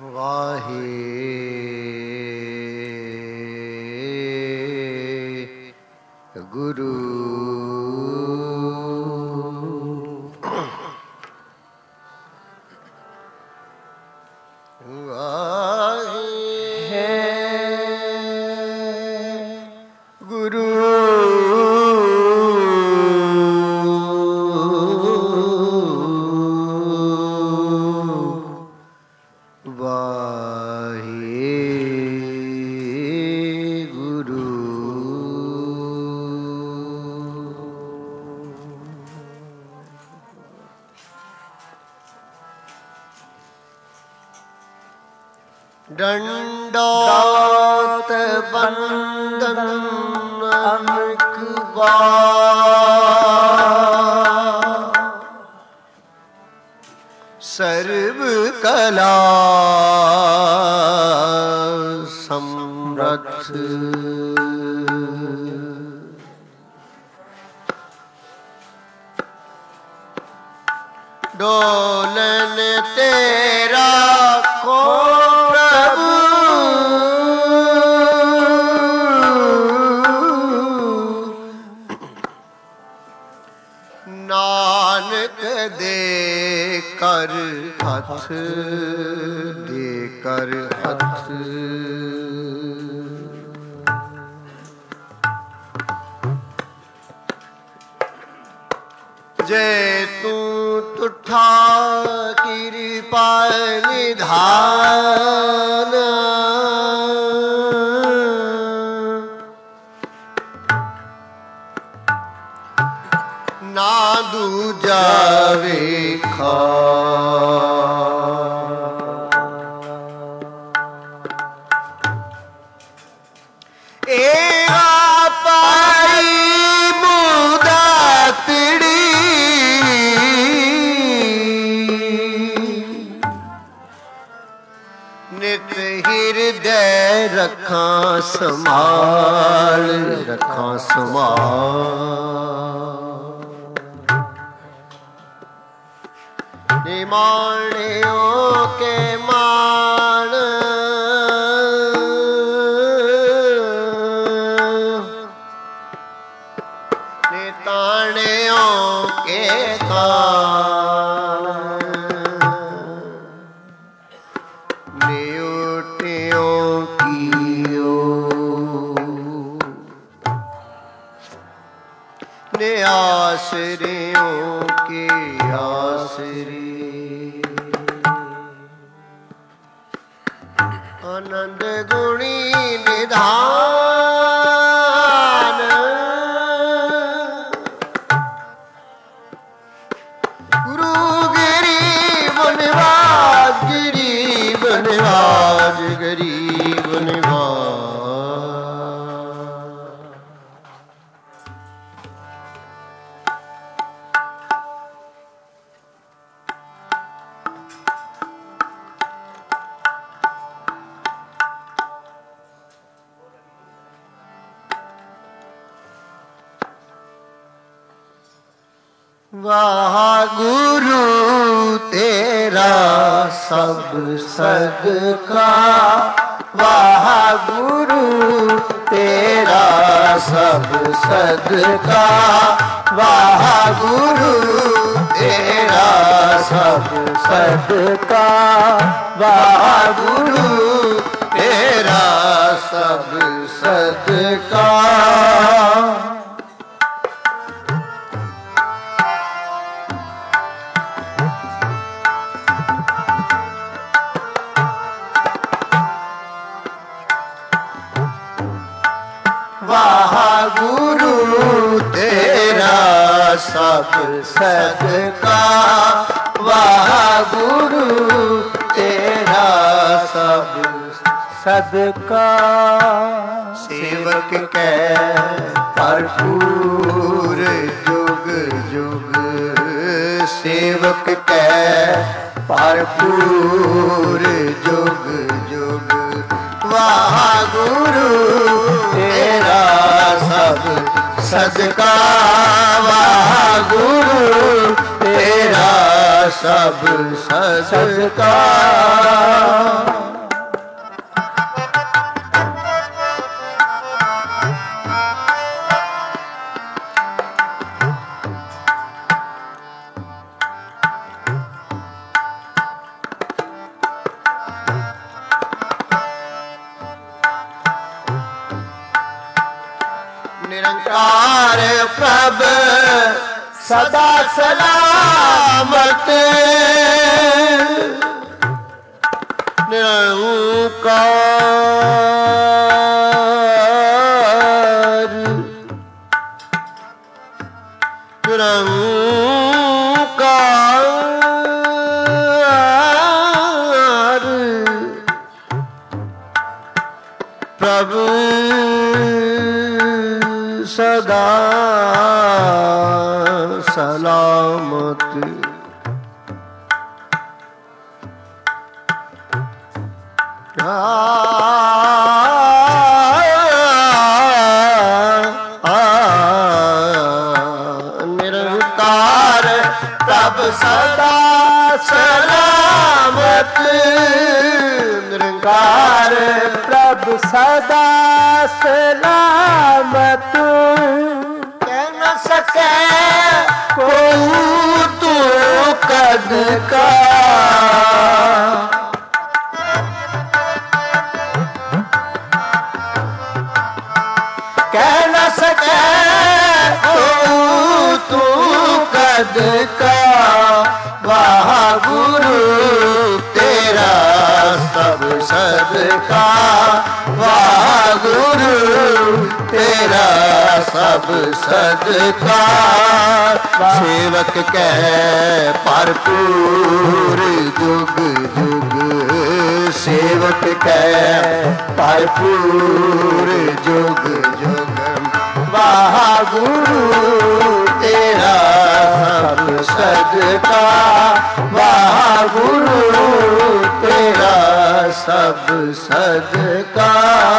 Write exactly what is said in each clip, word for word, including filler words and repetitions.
ਗੁਰੂ ਡੰਡੋਤ ਬੰਦਨ ਅਨਕ ਬਾਰ ਸਰਬ ਕਲਾ ਸਮਰਥ ਡੋਲਨ ਤੇਰਾ ਕੋ ਨਾਨਕ ਦੇ ਕਰ ਹੱਥ ਦੇ ਕਰ ਹੱਥ ਜੇ ਤੂੰ ਤੁਠਾ ਕਿਰਪਾ ਨਿਧਾਨ ਨਾ ਦੂਜਾ ਵੇਖਾ ਏਹਾ ਪਾਈ ਮੁਦਾਤੜੀ ਨਿਤ ਹਿਰਦੈ ਰੱਖਾਂ ਸੰਭਾਲ ਰੱਖਾਂ ਸੰਭਾਲ ਨਿਮਾਣਿਓ ਕੇ ਮਾਣ ਨਿਤਾਣਿਓ ਕੇ ਤਾਣ ਨਿਉਟਿਓ ਕੀਓ ਨਿਆਸਰਿਓ ਕੇ ਆਸਰੀ ਆਨੰਦ ਗੁਣੀ ਨਿਧਾਨ ਗੁਰੂ ਗਰੀਬ ਨਿਵਾਜ ਗਰੀਬ ਨਿਵਾਜ ਗਰੀਬ ਨਿਵਾਜ ਵਾਹਿਗੁਰੂ ਤੇਰਾ ਸਭ ਸਦਕਾ ਵਾਹਿਗੁਰੂ ਤੇਰਾ ਸਭ ਸਦਕਾ ਵਾਹਿਗੁਰੂ ਤੇਰਾ ਸਭ ਸਦਕਾ ਵਾਹਿਗੁਰੂ ਤੇਰਾ ਸਭ ਸਦਕਾ ਵਾਹਿਗੁਰੂ ਤੇਰਾ ਸਭ ਸਦਕਾ ਵਾਹਿਗੁਰੂ ਤੇਰਾ ਸਭ ਸਦਕਾ ਸੇਵਕ ਕੈ ਭਰਪੂਰ ਜੁਗ ਜੁਗ ਸੇਵਕ ਕੈ ਭਰਪੂਰ ਜੁਗ ਜੁਗ ਵਾਹਿਗੁਰੂ ਤੇਰਾ ਸਭ ਸਦਕਾ ਵਾਹਿਗੁਰੂ ਤੇਰਾ ਸਭ ਸਦਕਾ ਪ੍ਰਭ ਸਦਾ ਸਲਾਮਤ ਨਿਰੰਕਾਰ ਨਿਰੰਕਾਰ ਪ੍ਰਭੂ ਸਦਾ ਸਲਾਮਤ ਨਿਰੰਕਾਰ ਪ੍ਰਭ ਸਦਾ ਸਲਾਮਤ ਨਿਰੰਕਾਰ ਪ੍ਰਭ ਸਦਾ ਸਲਾਮਤ ਕਹਿ ਨ ਸਕੈ ਕੋਉ ਤੂੰ ਕਦ ਕਾ ਕਹਿ ਨ ਸਕੈ ਕੋਉ ਤੂੰ ਕਦ ਕਾ ਵਾਹਿਗੁਰੂ ਤੇਰਾ ਸਭ ਸਦਕਾ ਵਾਹਿਗੁਰੂ ਤੇਰਾ ਸਭ ਸਦਕਾ ਸੇਵਕ ਕਹਿ ਭਰਪੂਰ ਜੁਗ ਜੁਗ ਸੇਵਕ ਕਹਿ ਭਰਪੂਰ ਜੁਗ ਜੁਗ ਵਾਹਿਗੁਰੂ ਤੇਰਾ ਸਭ ਸਦਕਾ ਵਾਹਿਗੁਰੂ ਤੇਰਾ ਸਭ ਸਦਕਾ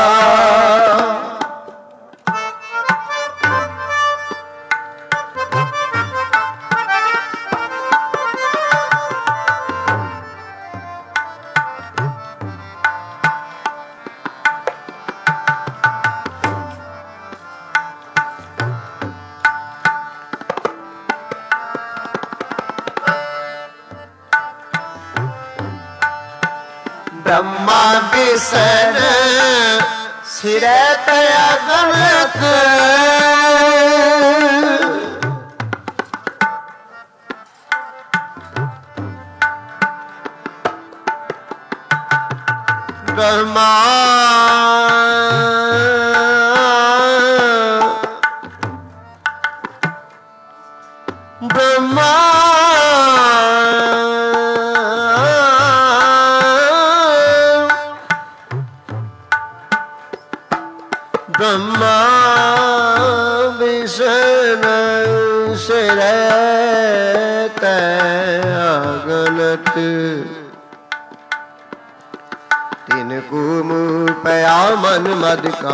ब्रह्मा बिसन सिरे तया गणक ब्रह्मा ब्रह्मा ब्रह्मा विष्ण सिरे तया गणत तिनको मुँह पया मन मद का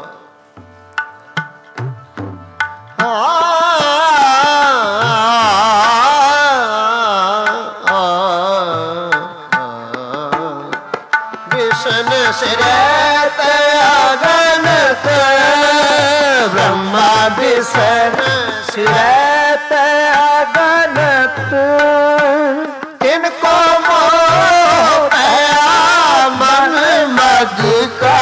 विष्ण सिरे तया गणत ब्रह्मा विष्ण सिरे तया गणत तिनको मोह पया मन मद का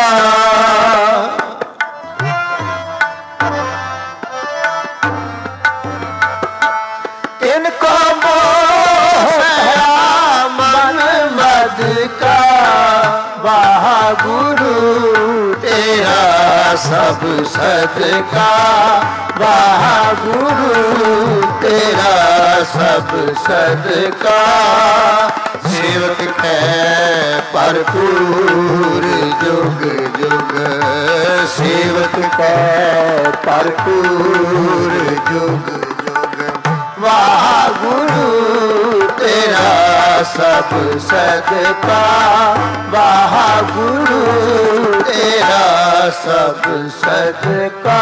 तिनको मोह पया मन मद का वाहिगुरू तेरा सब सदका वाहिगुरू तेरा सब सदका सेवक कै भरपूर जुग जुग सेवक कै भरपूर जुग जुग वाहिगुरू तेरा सब सदका वाहिगुरू तेरा सब सदका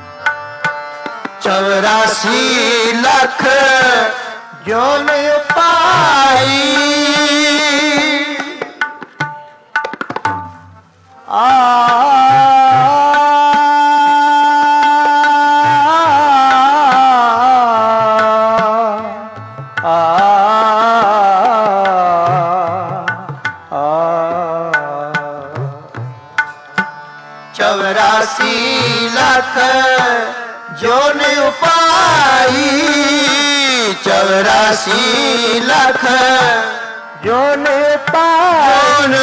चौरासी लख जो नहीं पा उपाई आ चौरासी लाख जोन उपाई चौरासी लाख जोन पाई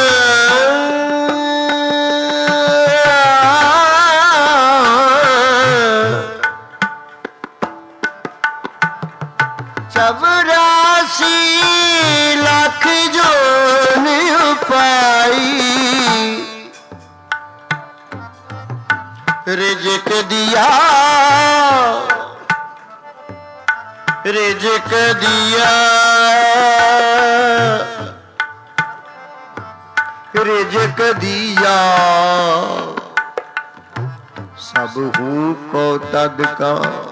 चौरासी लाख जोन उपाई रिज़्क़ दिया रिज़्क़ दिया रिज़्क़ दिया सब हूँ को तद का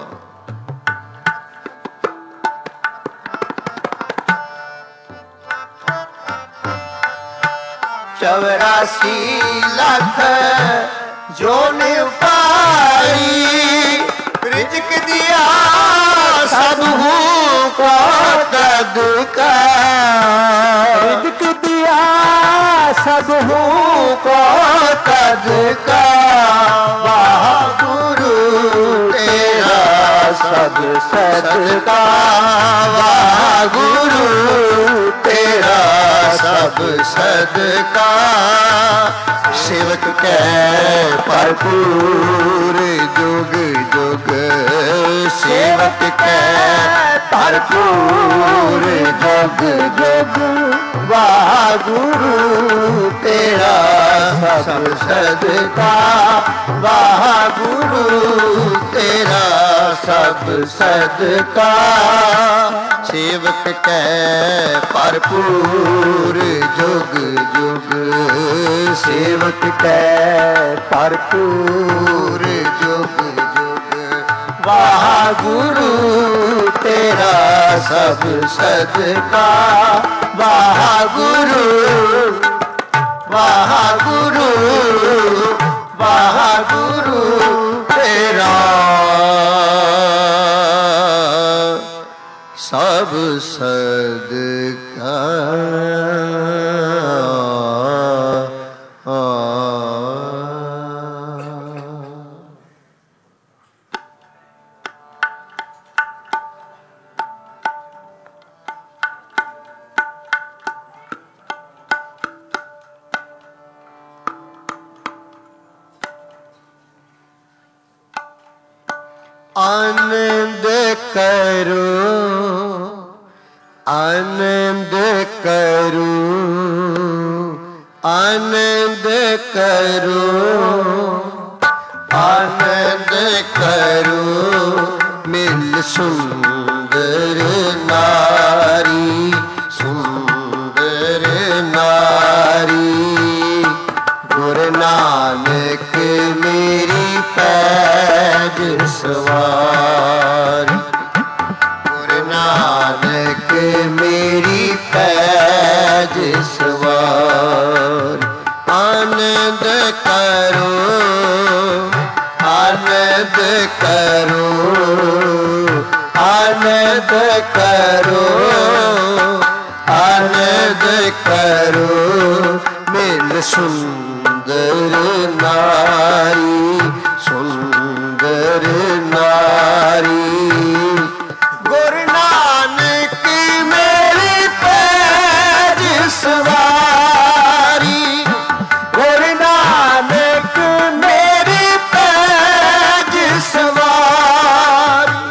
चौरासी लाख जोन पाई रिज़्क़ दिया सब को तद का रिज़्क़ दिया सब को तद का वाह गुरु तेरा सब सदका वाह गुरु तेरा सब सदका सेवक कै भरपूर जुग जुग सेवक कै भरपूर जुग जुग वाह गुरु तेरा सब सदका वाह गुरु तेरा सब सदका सेवक कै भरपूर जुग जुग सेवक कै भरपूर जुग जुग वाह गुरु तेरा सब सदका वाह गुरु वाह गुरु वाह गुरु तेरा सब सदका आनंद करो आनंद करो आनंद करो आनंद करो मिल सुंदर नारी सुंदर नारी गुरु नानक मेरी पैज सवारी गुरु नानक मेरी पैज सवारी आनंद करो आनंद करो आनंद करो आनंद करो मिल सुंदर नारी सुंदर नारी गुरु नानक मेरी पैज सवारी गुरु नानक मेरी पैज सवारी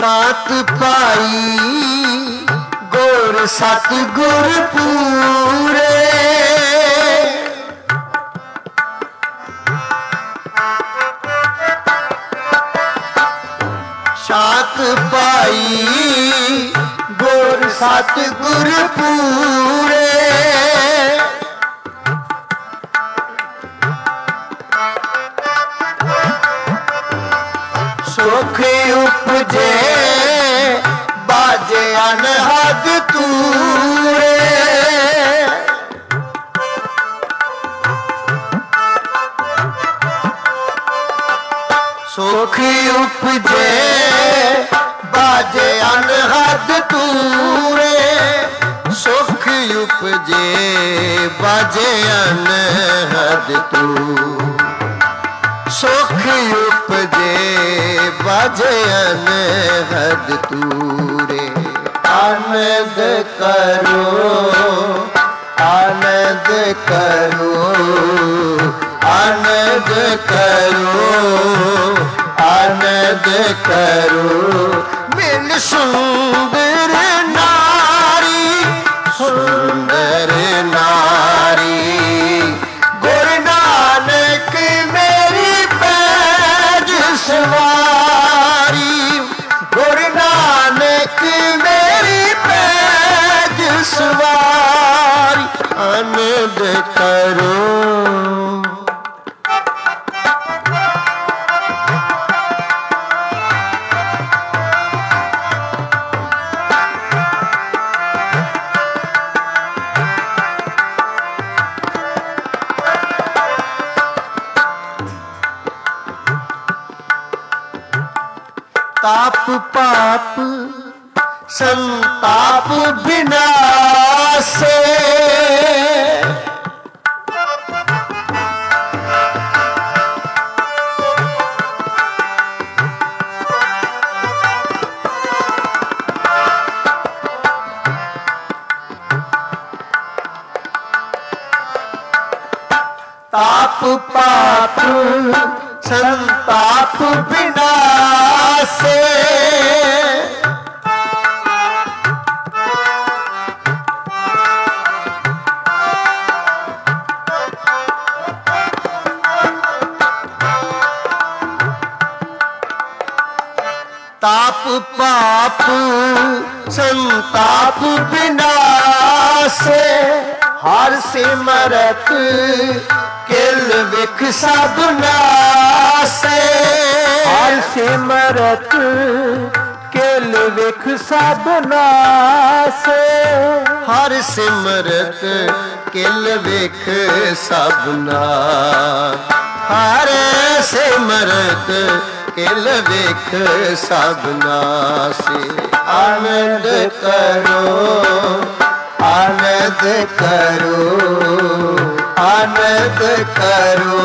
मात पाई गुर सतगुर पूरे। शात पाई गुर सतगुर पूरे। सुख उपजे बाजे अनहद तूरे। सुख उपजे बाजे अनहद तूरे। सुख उपजे बाजे अनहद तूरे। सुख उपजे बाजे अनहद तूरे। आनंद करो आनंद करो आनंद करो आनंद करो। मिल सुंदर नारी सुंदर नारी। गुरु नानक मेरी पैज सवारी। गुरु नानक मेरी पैज सवारी। आनंद करो ताप पाप संताप विनाशे। ताप पाप संताप विनाशे। ताप पाप संताप विनाशे। हर सिमरत किल विख सब नासे। हर सिमरत किल विख सब नासे। हर सिमरत किल विख सब नास। हर सिमरत किल विख सब नासे। आनंद करो आनंद करो आनंद करो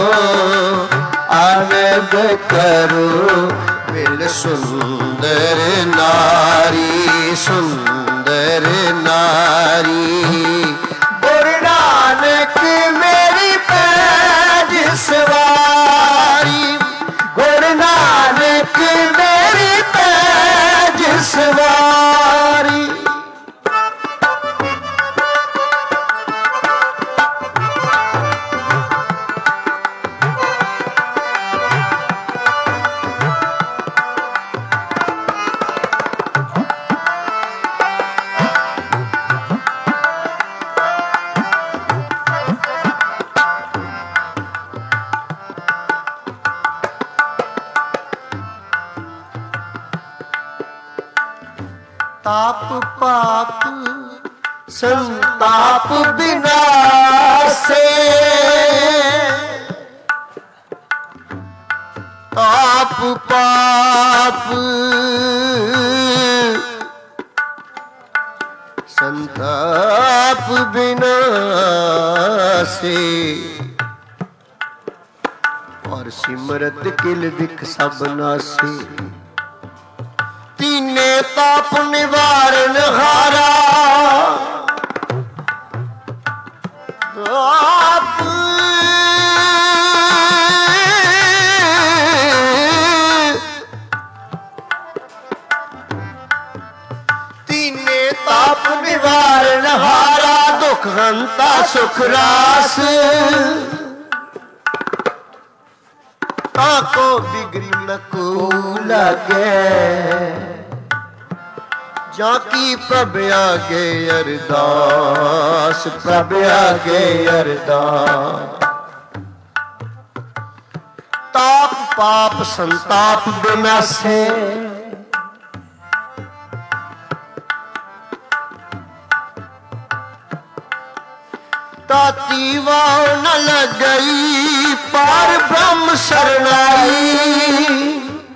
आनंद करो। मिल सुंदर नारी सुंदर नारी। गुरु नानक मेरी पैज सवारी। गुरु नानक मेरी पैज सवारी। ताप पाप संताप विनाशे। ताप पाप संताप विनाशे। और सिमरत किल विख सब नासे। तीने ताप निवारण हारा। ताप हारा दुख हंता सुख रास ताको बिगड़ी न को लगे जाकी प्रभ आगे अरदास प्रभ आगे अरदास ताप पाप संताप बिनासे ताती वाव न लग गई पार ब्रह्म शरणाई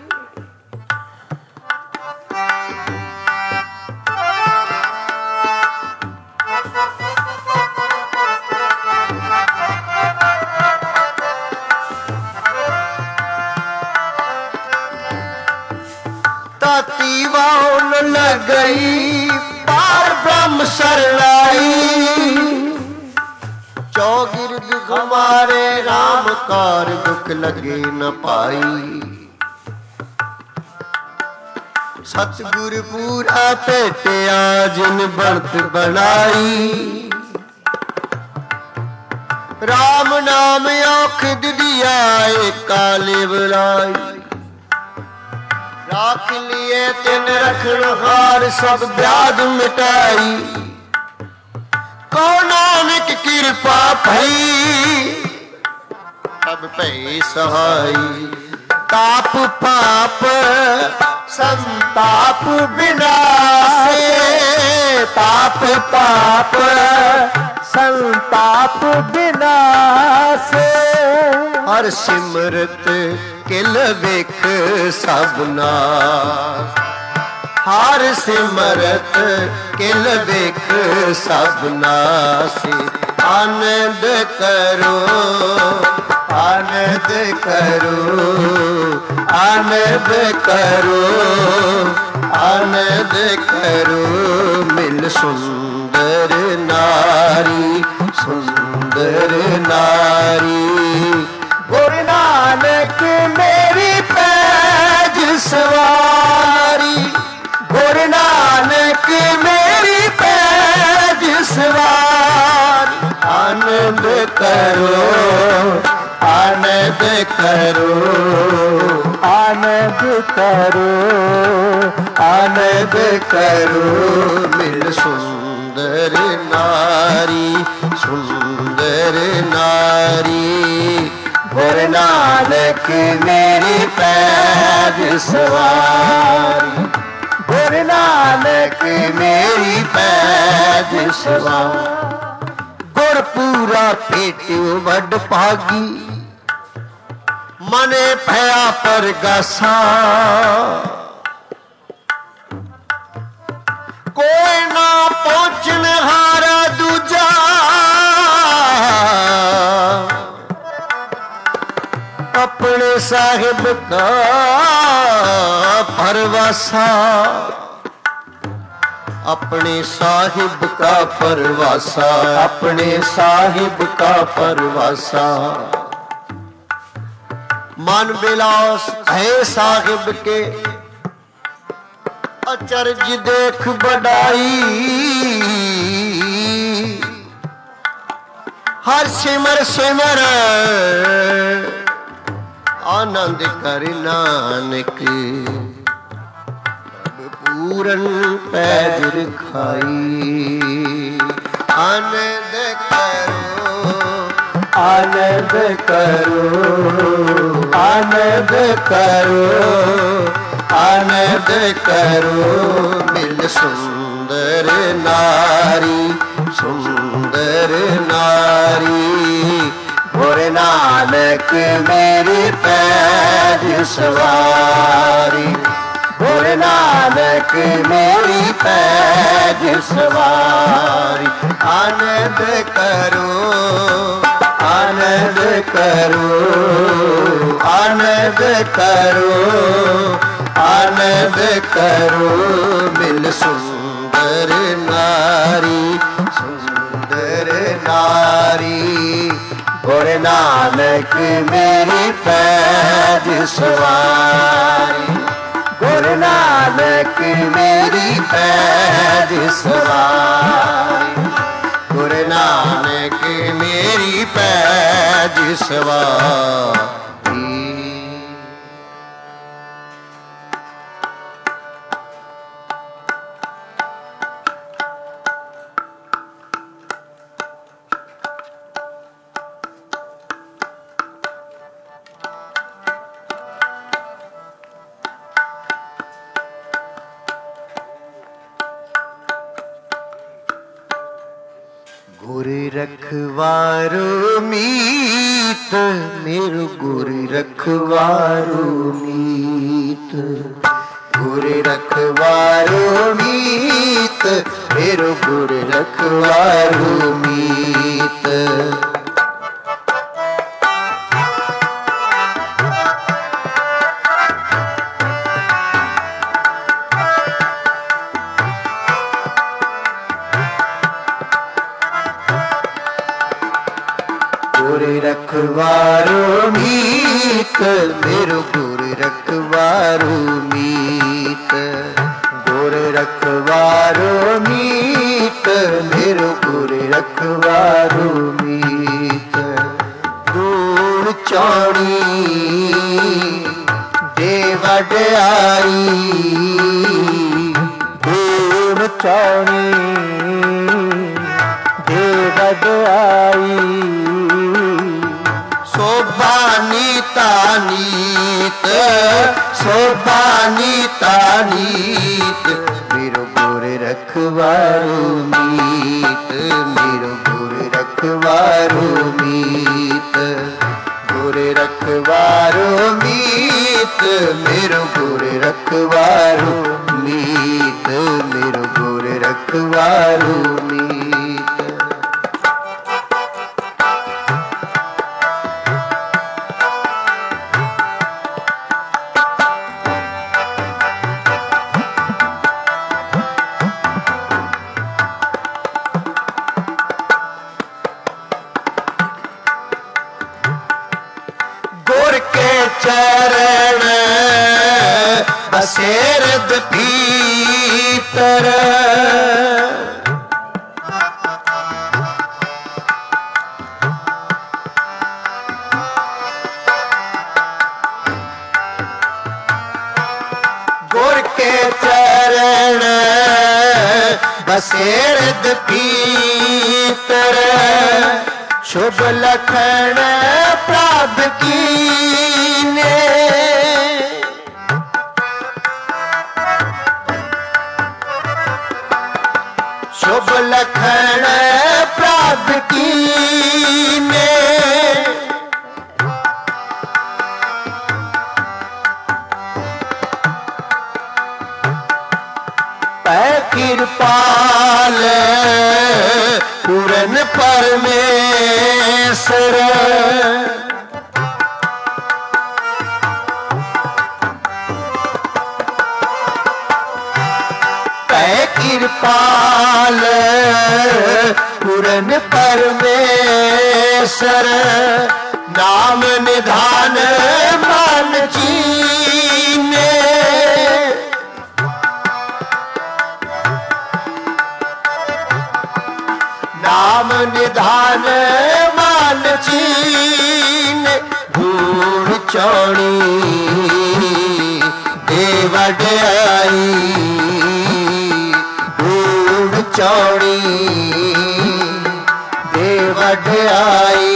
ताती वाव न लग गई पार ब्रह्म शरणाई चौगिर्द हमारे राम कार दुख लगे न पाई सतगुर पूरा भेटिया जिन बनत बनाई राम नाम औखद दिया काले बुलाई राख लिए तिन रखन हार सब व्याध मिटाई को नानक कृपा भई सब भई सहाई ताप पाप संताप विनाशे ताप पाप संताप विनाशे हर सिमरत किल विख सबना हर सिमरत किल विख सबना से आनंद करो आनंद करो आनंद करो आनंद करो मिल सुंदर नारी सुंदर नारी गुरु नानक मेरी पैज सवारी गुरु नानक मेरी पैज सवारी आनंद करो आनंद करो आनंद करो आनंद करो मिल सुंदर नारी सुंदर नारी गुरु नानक मेरी पैज सवारी गुरु नानक मेरी पैज सवारी गुर पूरा भेटियो वड भागी मने भया परगासा कोई ना पहुंचन हारा दूजा अपने साहिब का परवासा अपने साहिब का परवासा अपने साहिब का परवासा मन विलास है साहिब के अचरज देख बढ़ाई हर सिमर सिमर आनंद कर नानक पूरन पैज रखाई आनंद करो आनंद करो आनंद करो आनंद करो मिल सुंदर नारी सुंदर नारी गुरु नानक मेरी पैज सवारी गुरु नानक मेरी पैज सवारी आनंद करो आनंद करो आनंद करो आनंद करो मिल सुंदर नारी सुंदर नारी गुरु नानक मेरी पैज सवारी गुरु नानक मेरी पैज सवारी सहज सवारी। गुरु रखवारो मीत मेरो गुरु रखवारो मीत, गुरु रखवारो मीत मेरो गुरु रखवारो मीत। गुरु रखवारो मीत मेरो गुरु रखवारो मीत, गुरु रखवारो मीत मेरो गुरु रखवारो मीत। दूर चौड़ी दे वड्याई, दूर चौड़ी दे वड्याई, शोभा नीता नीत, शोभा नीता नीत मेरो गुरु रखवारो मीत, मेरो गुरु रखवारो मीत, गुरु रखवारो मीत मेरो गुरु रखवारो मीत, मेरो गुरु रखवारो मीत। चरण बसेरद भीतर, गुर के चरण बसेरद भीतर, शुभ लखन प्राप्त कीने, शुभ लखन प्राप्त कीने, पै कृपाल पूरन परमेश्वर, पै कृपाल पूरन परमेश्वर, नाम निधान मन चीने, नाम निधान मान चीन। धूड़ चौड़ी दे वड्याई, धूड़ चौड़ी दे वड्याई,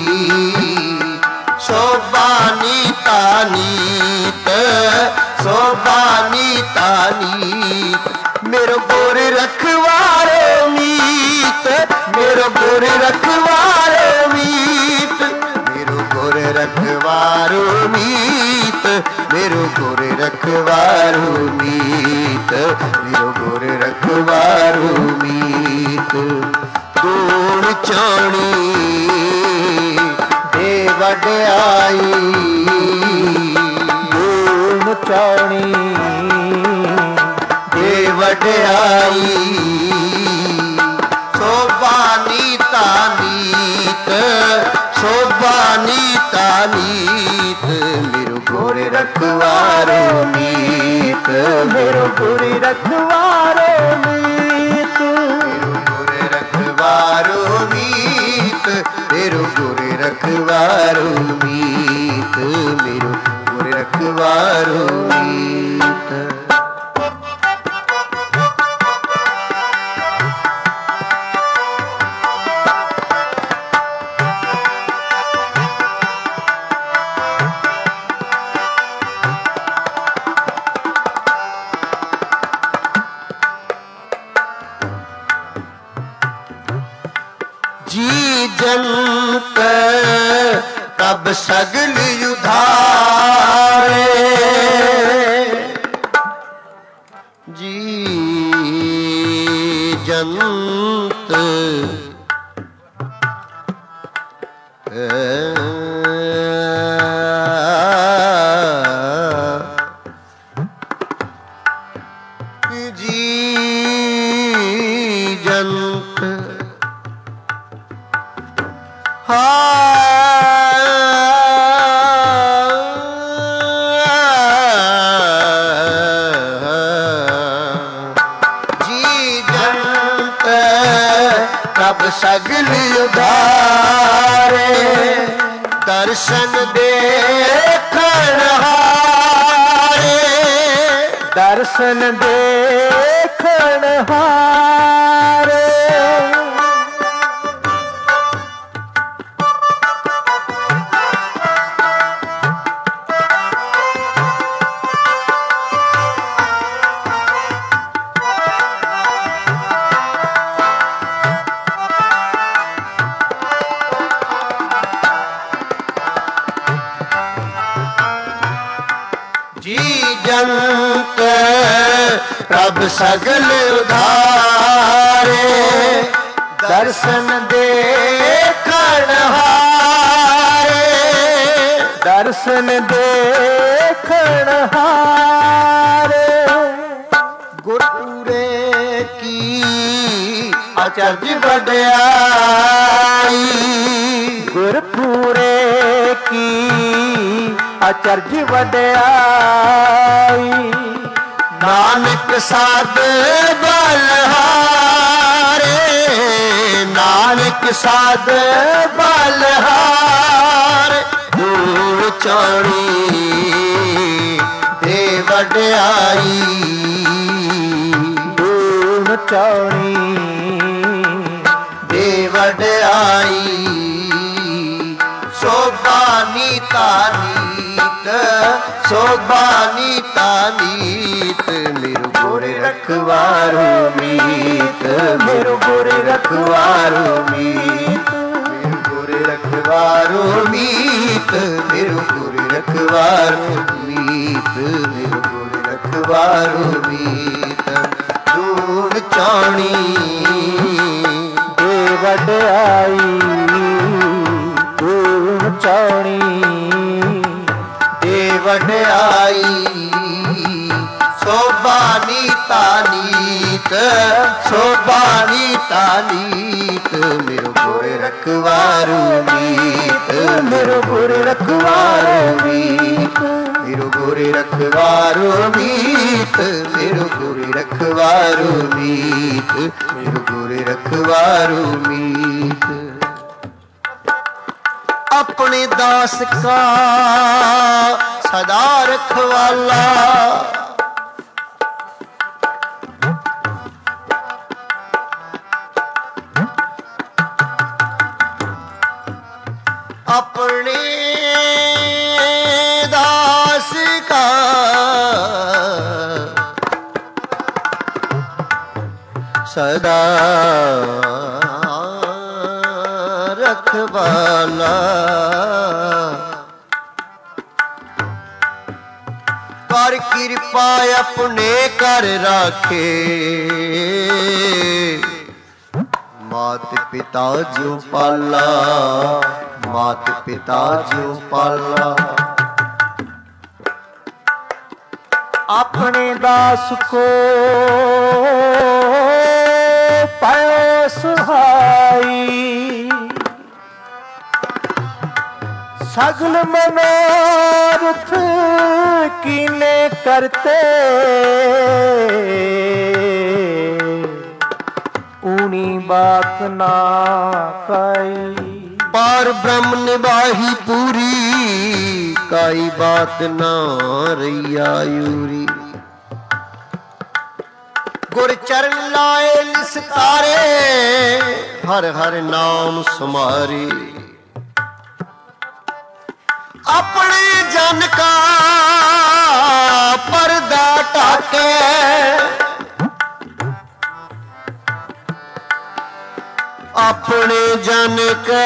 शोभा नीता नीत, शोभा नीता नीत मेरो गुरु रखवारो मीत, मेरो गुरु रखवारो मीत, मेरो गुरु रखवारो मीत, मेरो गुरु रखवारो मीत, मेरो गुरु रखवारो मीत। दूर चौड़ी दे वड्याई, दूर चौड़ी दे वड्याई, शोभा नीता नीत, शोभा नीता नीत मेरो गुरु रखवारो मीत, मेरो गुरु रखवारो मीत, मेरो गुरु रखवारो मीत, मेरो गुरु रखवारो मीत, मेरो गुरु रखवारो मीत। जी जंत तब सगल उधारे, जी जंत जी जंत जी जंत तब सगल उधारे, दर्शन देखण हारे, दर्शन देखण हारे। जी जंत प्रभ सगल उधारे, दर्शन देखण हारे, दर्शन देखण हारे। गुरपुरे की अचरज वड्याई, गुरपुरे की अचरज वड्याई। नानक साध बलहारे, नानक साध बलहारे। धूड़ चाणी दे वड्याई, धूड़ चाणी दे वड्याई। शोभा नीता नीत, शोभा नीता नीत, मेरो गुरु रखवारो मीत, मेरो गुरु रखवारो मीत, मेरो गुरु रखवारो मीत, मेरो गुरु रखवारो मीत, मेरो गुरु रखवारो मीत। धूड़ चाणी दे वड्याई, धूड़ चाणी दे वड्याई। शोभा नीता नीत, शोभा नीता नीत, मेरो गुरु रखवारो मीत, मेरो गुरु रखवारो मीत, मेरो गुरु रखवारो मीत, मेरो गुरु रखवारो मीत, मेरो गुरु रखवारो मीत। अपने दास का सदा रखवाला, अपने दास का सदा रखवाला। पर कृपा अपने कर राखे, मात पिता जो पाला, मात पिता जो पाला। अपने दास को पायो सुहाई, सगल मनोरथ कीने करते, ऊनी बात ना कही। पार ब्रह्म निभाही पूरी, काई बात ना रैया यूरी। गुर चरण लाए निस्तारे, हर हर नाम सुमारे। अपने जन का पर्दा टाके, अपने जन का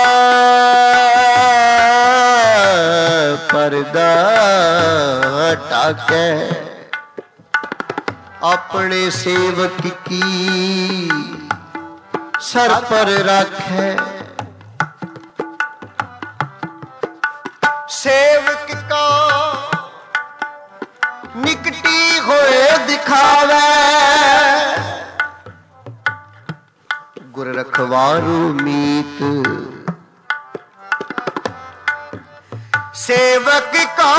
पर्दा टाके, अपने सेवक की सर पर रखे। सेवक का निकटी होए दिखावे, गुर रखवारू मीत। सेवक का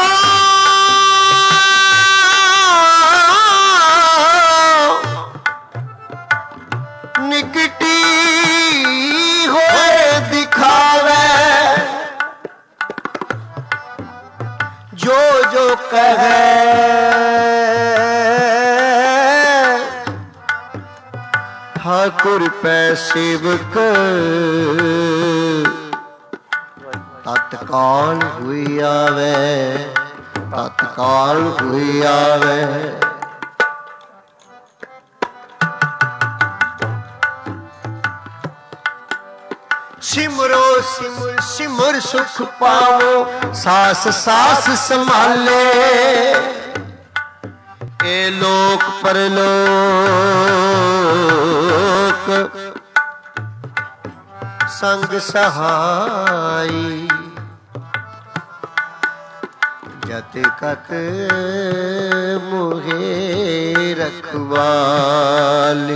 निकटी होए दिखावे, जो जो कहे ठाकुर पै सेवक, तत्काल हुई आवे, तत्काल हुई आवे। सिमरो सिमर सिमर सुख पावो, सास सास संभाले। ए लोक परलोक संग सहाई, जत कत मोहे रखवाले।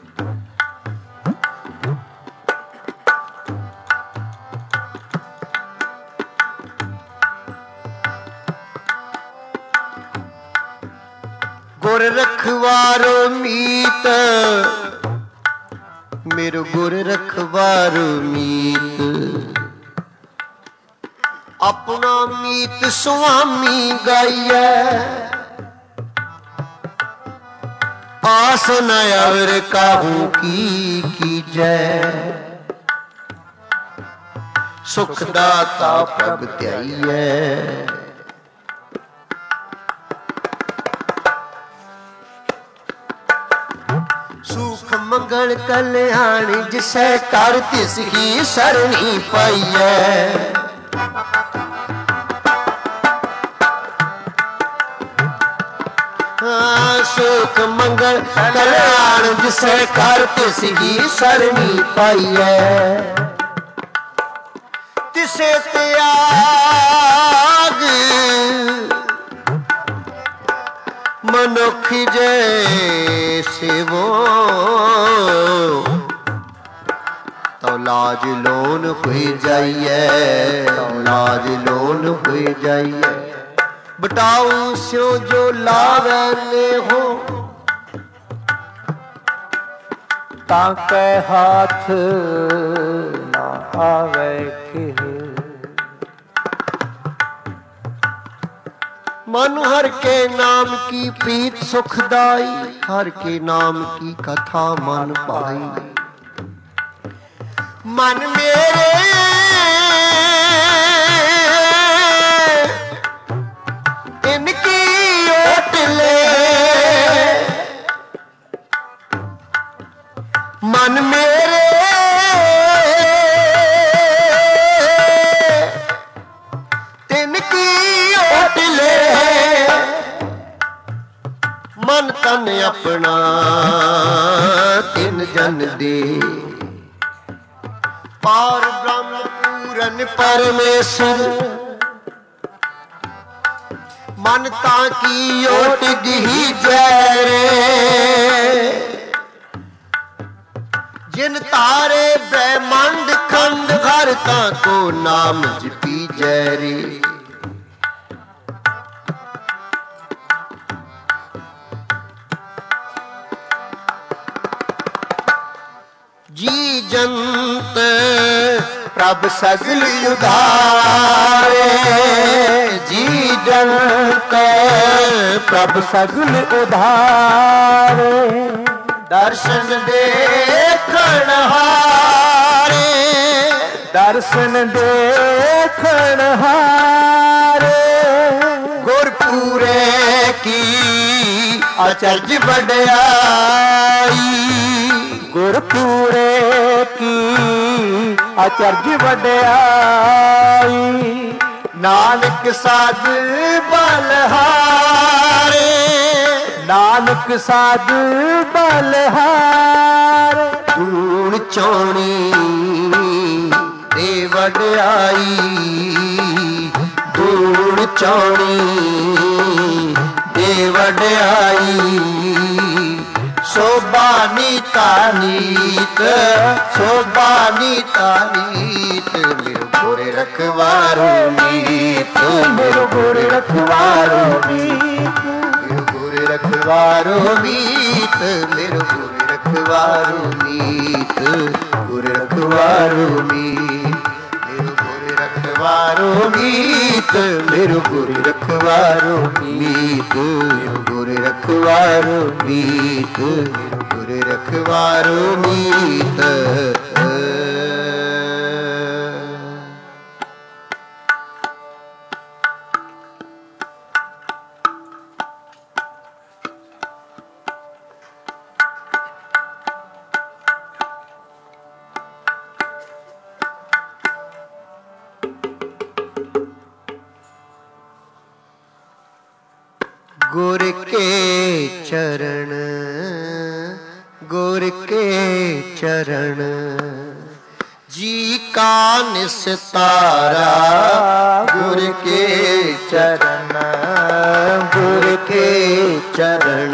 गुर रखवारो मीत, मेरो गुर रखवारो मीत। अपना मीत स्वामी गाइए, आस न और काहू की कीजै। सुख दाता प्रभ त्याइए, सुख मंगल कल्याण जिसे कर तिस ही सरणी पाइए। सुख मंगल कल्याण जिसे कर तिस ही सरणी पाइए। तिसे त्याग मनुख जैसे वो, तो लाज लोन हुई जाइए, लाज लोन हुई जाइए। बटाऊ स्यो जो लावे ले हो, ताके हाथ ना आवे के। मन हर के नाम की प्रीत सुखदाई, हर के नाम की कथा मन पाई। मन मेरे इनकी ओट ले, मन मेरे इनकी ओट ले। मन तन अपना तिन जन दे, पार ब्रह्म पूरन परमेश्वर। मन ताकी ओट दी जय, जिन तारे ब्रह्मांड खंड घर ता को नाम जपी जय रे। जी जंत ਪ੍ਰਭ ਸਗਲ ਉਧਾਰੇ ਜੀ ਜਨ ਕੈ ਪ੍ਰਭ ਸਗਲ ਉਧਾਰੇ ਦਰਸ਼ਨ ਦੇਖਣ ਹਾਰੇ ਦਰਸ਼ਨ ਦੇਖਣ ਹਾਰੇ ਗੁਰਪੂਰੇ ਕੀ ਅਚਰਜ ਵਡਿਆਈ ਗੁਰਪੂਰੇ ਕੀ ਅਚਰਜ ਵਡਿਆਈ ਨਾਨਕ ਸਾਧ ਬਲਹਾਰੇ ਨਾਨਕ ਸਾਧ ਬਲਹਾਰੇ ਧੂੜ ਚੋਣੀ ਤੇ ਵਡਿਆਈ ਧੂੜ ਚੋਣੀ ਤੇ ਵਡਿਆਈ ਸੋਭਾ ਨੀਤਾ ਨੀਤ ਸੋਭਾ ਨੀਤਾ ਨੀਤ ਮੇਰੇ ਗੁਰ ਰਖਵਾਰੂ ਨੀਤ ਮੇਰੇ ਗੁਰ ਰਖਵਾਰੂ ਨੀਤ ਮੇਰੇ ਗੁਰ ਰਖਵਾਰੂ ਨੀਤ ਮੇਰੇ ਗੁਰ ਰਖਵਾਰੂ ਨੀਤ ਗੁਰ ਰਖਵਾਰੂ ਨੀਤ ਮੇਰੇ ਗੁਰ ਰਖਵਾਰੂ ਨੀਤ ਮੇਰੇ ਗੁਰ ਰਖਵਾਰੂ ਨੀਤ ਮੇਰੇ ਗੁਰ ਰਖਵਾਰੂ ਨੀਤ ਮੇਰੇ ਗੁਰ ਰਖਵਾਰੂ ਨੀਤ गुर के चरण गुर के चरण जी का निस्तारा गुर के चरण गुर के चरण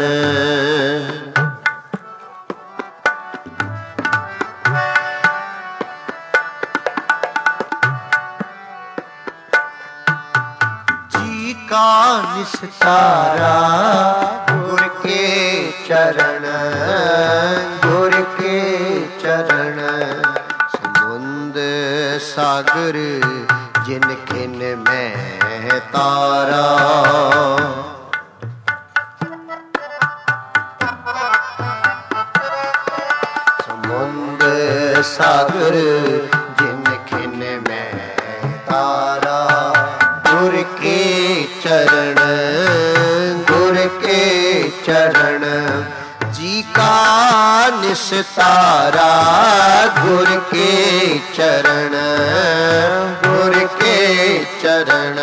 का निस्तारा गुर के चरण गुर के चरण समुंद सागर जिन खिन में तारा समुंद सागर जिन खिन में तारा गुर के चरण गुर के चरण जी का निस्तारा गुर के चरण गुर के चरण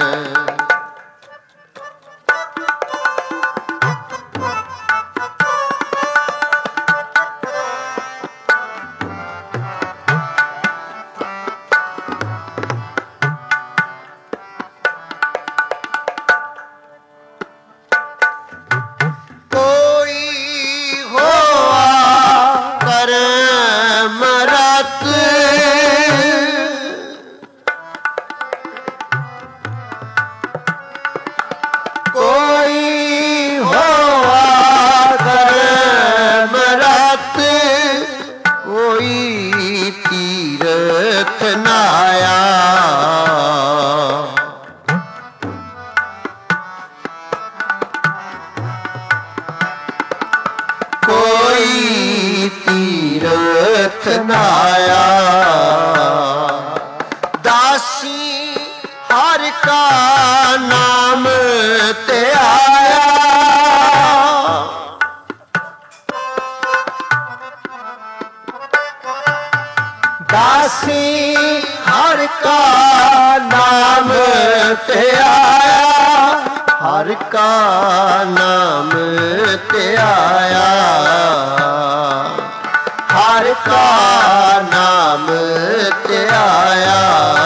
हर का नाम ते आया हर का नाम ते आया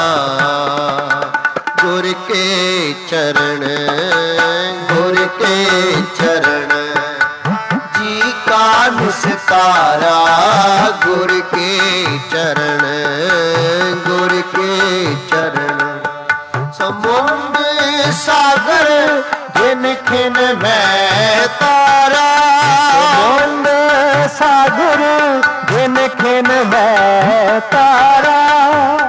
गुर के चरण गुर के चरण जी का निस्तारा गुर के चरण गुर के चरण समुंद सागर जिन खिन में तारा समुंद सागर जिन खिन में तारा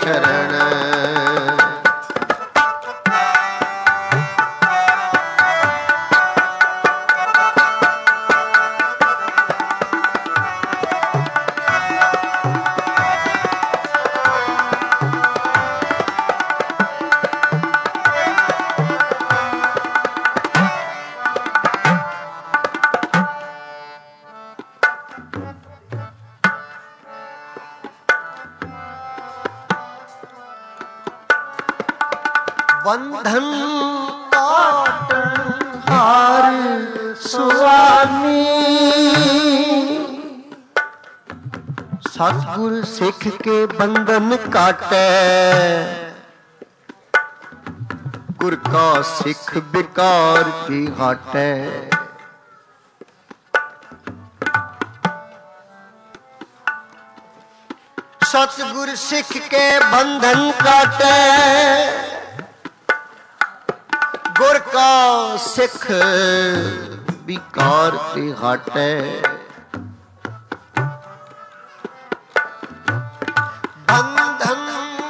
चरण। बंधन काटन हार स्वामी, सतगुर सिख के बंधन काटे, गुर का सिख बेकार की हाटे। सतगुर सिख के बंधन काटे, गुर का सिख बेकार की हाटे। बंधन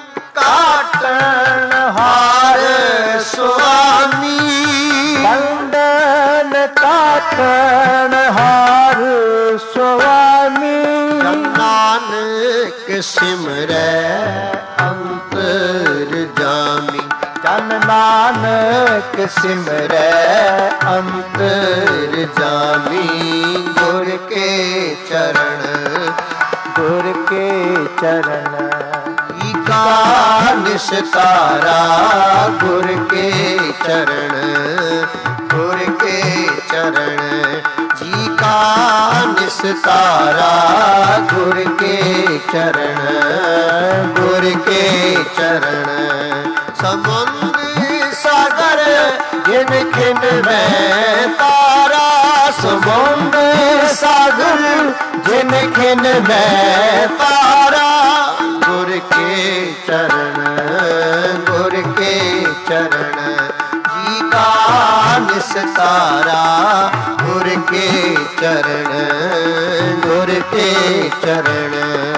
काटन हार स्वामी, बंधन काटन हार स्वामी। नानक सिमरै अंतर जामी, जन नानक सिमरै अंतर जामी। गुर के चरण, गुर के चरण। का निस्तारा गुर के चरण, गुर के चरण। जी का निस्तारा गुर के चरण, गुर के चरण। समुद्र सागर जिन खिन में तारा, समुद्र सागर जिन खिन में तारा। गुर के चरण, गुर के चरण। जी का निस्तारा गुर के चरण, गुर के चरण।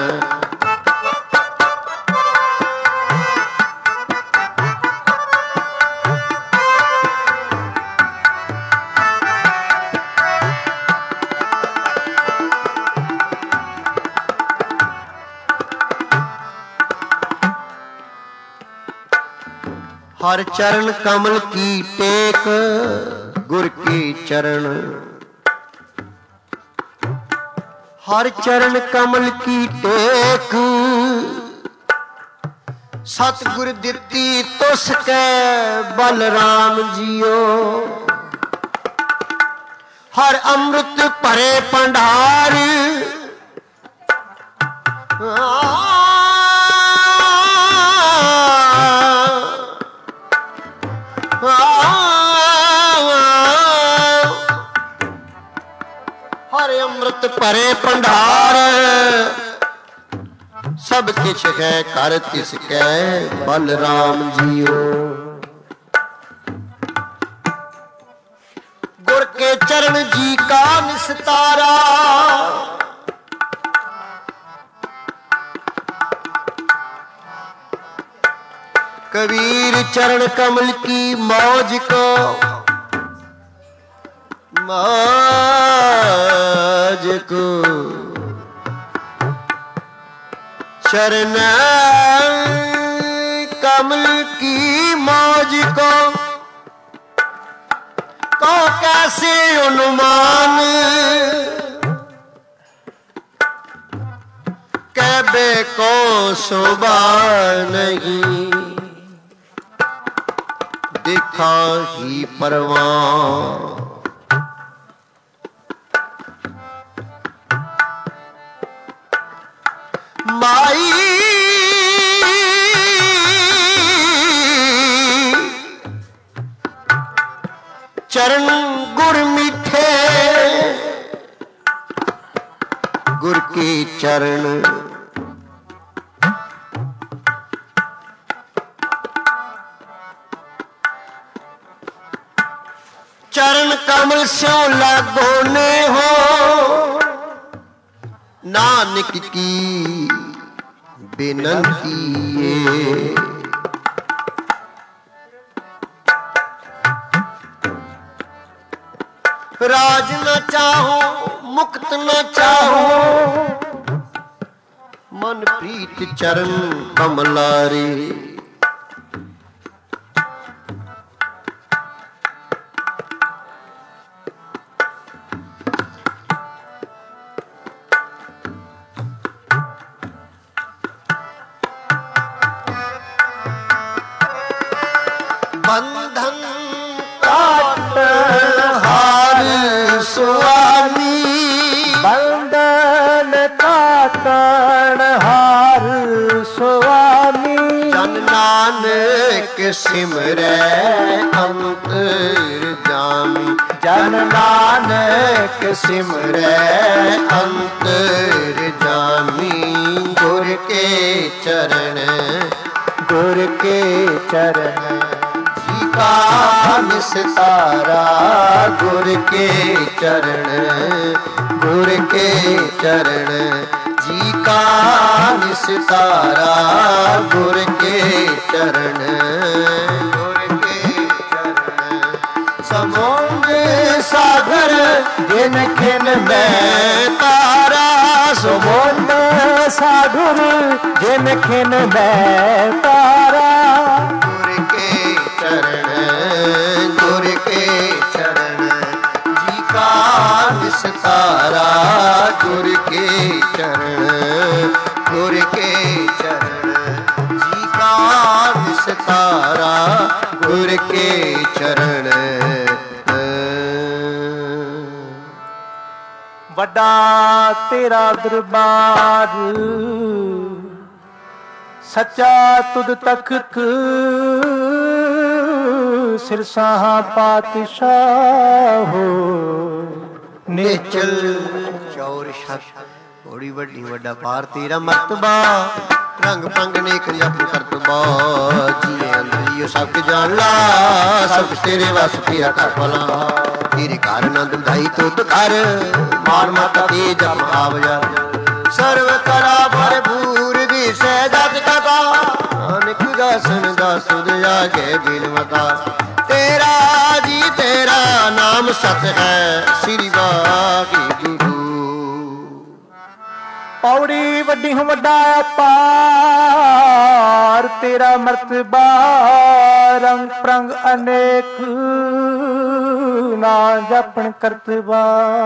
हर चरण कमल की टेक, गुर के चरण। हर चरण कमल की टेक, सतगुर दिती तुसकै बलराम जियो। हर अमृत भरे भंडार, हर अमृत भरे भंडार। सब किछ है कर तिसकै बलराम जियो। गुर के चरण जी का निस्तारा, कबीर चरण कमल की मौज को, मौज को चरण कमल की मौज को, को कैसे अनुमान कहबे को शोभा नहीं। देखा ही परवान माई, चरण गुर मीठे, गुर के चरण। चरण कमल स्यों लगोने हो, नानक की ਬੇਨੰਤੀਏ। ਰਾਜ ਨਾ ਚਾਹੋ ਮੁਕਤ ਨਾ ਚਾਹੋ, ਮਨ ਪ੍ਰੀਤ ਚਰਨ ਕਮਲਾਰੇ। ਬੰਧਨ ਕਾਟ ਹਾਰ ਸੁਆਮੀ, ਬੰਧਨ ਕਾਟਣ ਹਾਰ ਸੁਆਮੀ। ਜਨ ਨਾਨਕ ਸਿਮਰੈ ਅੰਤਰ ਜਾਮੀ, ਜਨ ਨਾਨਕ ਸਿਮਰੈ ਅੰਤਰ ਜਾਮੀ। ਗੁਰ ਕੇ ਚਰਨ ਗੁਰ ਕੇ ਚਰਨ ਜੀ ਕਾ ਨਿਸਤਾਰਾ। ਗੁਰ ਕੇ ਚਰਨ ਗੁਰ ਕੇ ਚਰਨ ਜੀ ਕਾ ਨਿਸਤਾਰਾ। ਗੁਰ ਕੇ ਚਰਨ ਗੁਰ ਕੇ ਚਰਨ ਸਮੁੰਦ ਸਾਗਰ ਜਿਨ ਖਿਨ ਮੈਂ ਤਾਰਾ। ਸਮੁੰਦ ਸਾਗਰ ਜਿਨ ਖਿਨ ਮੈਂ ਤਾਰਾ। ਗੁਰ ਕੇ ਚਰਨ ਗੁਰ ਕੇ ਚਰਨ ਜੀ ਕਾ ਨਿਸਤਾਰਾ। ਗੁਰ ਕੇ ਚਰਨ ਗੁਰ ਕੇ ਚਰਨ ਜੀ ਕਾ ਨਿਸਤਾਰਾ। ਗੁਰ ਕੇ ਚਰਨ। ਵੱਡਾ ਤੇਰਾ ਦਰਬਾਰ, ਸੱਚਾ ਤੁਧ ਤਖਤ, ਸਿਰਸਾਹਾਂ ਪਾਤਸ਼ਾਹੋ। ਨਿਚਲ ਚੌਰ ਛਤ ਬੜੀ ਵੱਡੀ ਵੱਡਾ ਪਾਰ ਤੇਰਾ ਮਰਤਬਾ। ਰੰਗ ਪੰਗ ਨੇਕ ਜਪ ਕਰਤਬਾ। ਜੀਏ ਅੰਦਰ ਜੀਓ ਸਭ ਕੁ ਜਾਣ ਲਾ, ਸਭ ਤੇਰੇ ਵਸ ਤੇਰਾ ਕਰ ਭਲਾ। ਤੇਰੇ ਘਰ ਆਨੰਦ ਵਧਾਈ ਤੁਧ ਕਰ, ਮਾਨ ਮਾਤਾ ਤੇ ਜਪ ਆਵਜਾ। ਸਰਵ ਕਰਾ ਭਰਪੂਰ ਦਿਸੈ ਜਗ ਕਥਾ, ਨਾਨਕ ਦਾਸਨ ਦਾਸ ਤੁਧ ਆਗੇ ਬਿਨਵਤਾ। ਤੇਰਾ ਜੀ ਤੇਰਾ ਨਾਮ ਸਤ ਹੈ, ਸ੍ਰੀ ਵਾਹਿਗੁਰੂ। ਪੌੜੀ ਵੱਡੀ ਹੋ ਵੱਡਾ ਅਪਾਰ, ਤੇਰਾ ਮਰਤਬਾ ਰੰਗ ਪ੍ਰੰਗ ਅਨੇਕ, ਨਾ ਜਪਣ ਕਰਤਬਾ।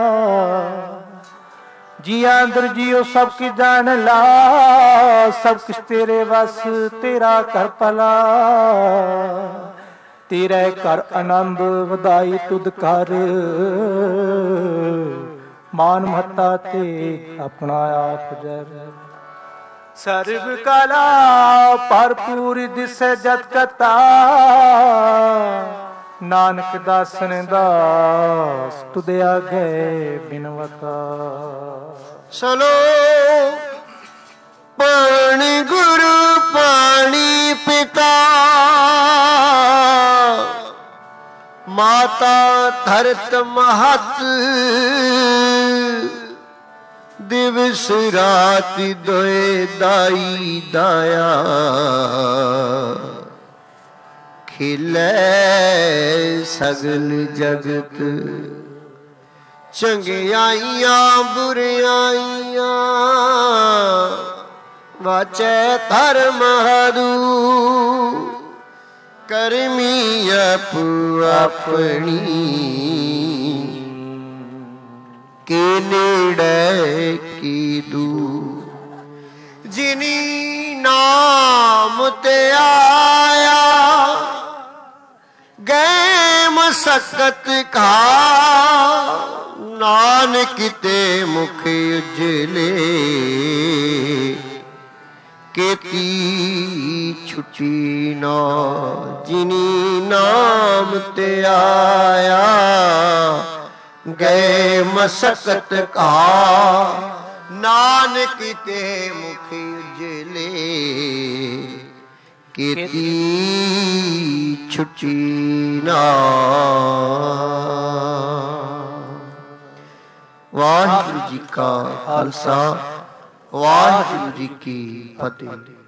ਜੀਆਂ ਅੰਦਰ ਜੀਓ ਸਭ ਕੀ ਜਾਣ ਲਾ, ਸਭ ਕੁਛ ਤੇਰੇ ਵਸ ਤੇਰਾ ਕਰ ਭਲਾ। ਤੇਰੇ ਘਰ ਆਨੰਦ ਵਧਾਈ ਤੁਧ ਕਰ, ਮਾਨ ਮਹੱਤਾ ਤੇ ਆਪਣਾ ਆਪ ਜਰ। ਸਰਬ ਕਲਾ ਭਰਪੂਰ ਦਿਸੈ ਜਤ ਕਥਾ, ਨਾਨਕ ਦਾਸਨ ਦਾਸ ਤੁਧ ਆਗੇ ਬਿਨਵਤਾ। ਸਲੋ ਪਾਣੀ ਗੁਰੂ ਪਾਣੀ ਪਿਤਾ, ਮਾਤਾ ਧਰਤ ਮਹਤ। ਦਿਵਸ ਰਾਤਿ ਦੋਇ ਦਾਈ ਦਾਇਆ, ਖਿਲੇ ਸਗਲ ਜਗਤ। ਚੰਗਿਆਈਆਂ ਬੁਰਿਆਈਆਂ, ਵਾਚੈ ਧਰਮ ਹਰੂ। ਕਰਮੀ ਆਪੋ ਆਪਣੀ, ਕੇ ਨੇੜੇ ਕੀ ਦੂਰ। ਜਿਨੀ ਨਾਮ ਤੇ ਆਇਆ, ਗਏ ਮਸਕਤ ਖਾ। ਨਾਨਕ ਤੇ ਮੁਖ ਉਜਲੇ, ਕੀਤੀ ਛੁੱਟੀ ਨਾ। ਜਿਨੀ ਨਾਮ ਤੇ ਆਇਆ, ਗਏ ਮਸਕਤ ਕਾ। ਨਾਨਕ ਤੇ ਮੁਖ ਉਜਲੇ, ਕੀਤੀ ਛੁੱਟੀ ਨਾ। ਵਾਹਿਗੁਰੂ ਜੀ ਕਾ ਖਾਲਸਾ, ਵਾਹਿਗੁਰੂ ਜੀ ਕੀ ਫਤਿਹ।